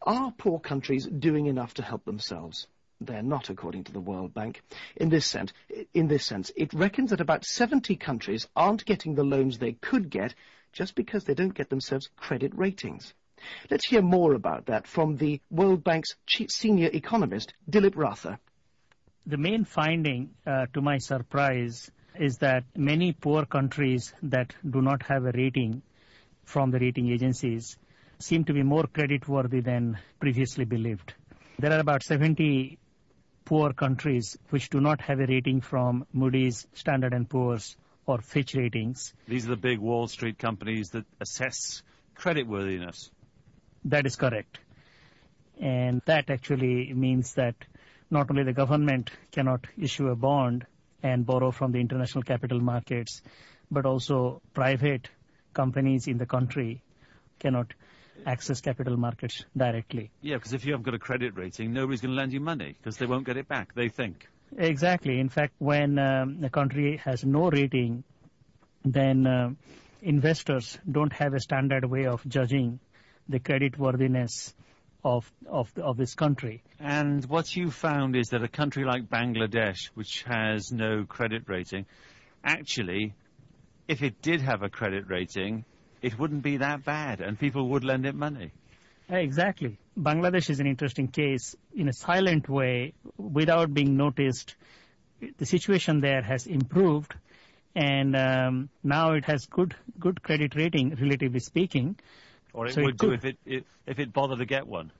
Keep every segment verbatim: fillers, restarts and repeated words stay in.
Are poor countries doing enough to help themselves? They're not, according to the World Bank. In this sense, in this sense, it reckons that about seventy countries aren't getting the loans they could get just because they don't get themselves credit ratings. Let's hear more about that from the World Bank's chief senior economist, Dilip Ratha. The main finding, uh, to my surprise, is that many poor countries that do not have a rating from the rating agencies seem to be more creditworthy than previously believed. There are about seventy poor countries which do not have a rating from Moody's, Standard and Poor's, or Fitch Ratings. These are the big Wall Street companies that assess creditworthiness. That is correct. And that actually means that not only the government cannot issue a bond and borrow from the international capital markets, but also private companies in the country cannot access capital markets directly. Yeah, because if you haven't got a credit rating, nobody's going to lend you money because they won't get it back, they think. Exactly. In fact, when um, a country has no rating, then uh, investors don't have a standard way of judging the creditworthiness of, of, of this country. And what you found is that a country like Bangladesh, which has no credit rating, actually, if it did have a credit rating, it wouldn't be that bad, and people would lend it money. Exactly. Bangladesh is an interesting case. In a silent way, without being noticed, the situation there has improved, and um, now it has good good credit rating, relatively speaking. Or it so would it do could, if it, it if it bothered to get one.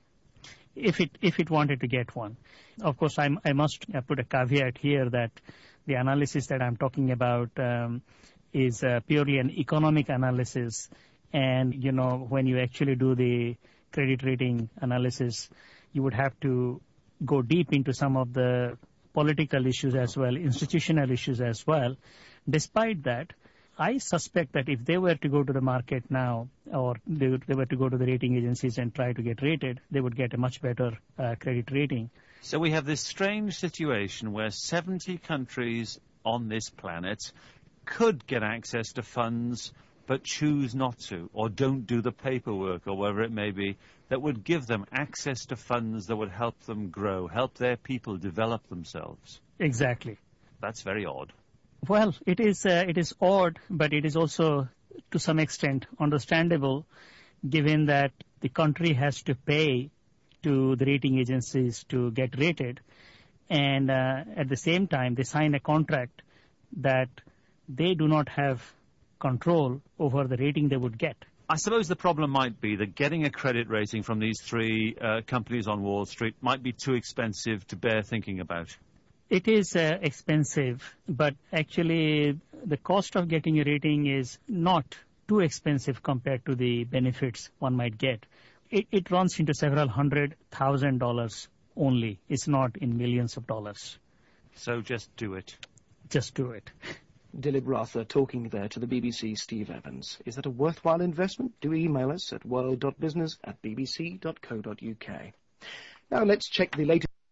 If it if it wanted to get one. Of course, I'm, I must put a caveat here that the analysis that I'm talking about um, is uh, purely an economic analysis, and you know when you actually do the credit rating analysis, you would have to go deep into some of the political issues as well, institutional issues as well. Despite that, I suspect that if they were to go to the market now, or they, would, they were to go to the rating agencies and try to get rated, they would get a much better uh, credit rating. So we have this strange situation where seventy countries on this planet could get access to funds but choose not to, or don't do the paperwork, or whatever it may be, that would give them access to funds that would help them grow, help their people develop themselves. Exactly. That's very odd. Well, it is, uh, it is odd, but it is also, to some extent, understandable, given that the country has to pay to the rating agencies to get rated, and uh, at the same time, they sign a contract that they do not have control over the rating they would get. I suppose the problem might be that getting a credit rating from these three uh, companies on Wall Street might be too expensive to bear thinking about. It is uh, expensive, but actually the cost of getting a rating is not too expensive compared to the benefits one might get. It, it runs into several hundred thousand dollars only. It's not in millions of dollars. So just do it. Just do it. Dilip Ratha talking there to the B B C's Steve Evans. Is that a worthwhile investment? Do email us at world dot business at b b c dot co dot u k. Now let's check the latest.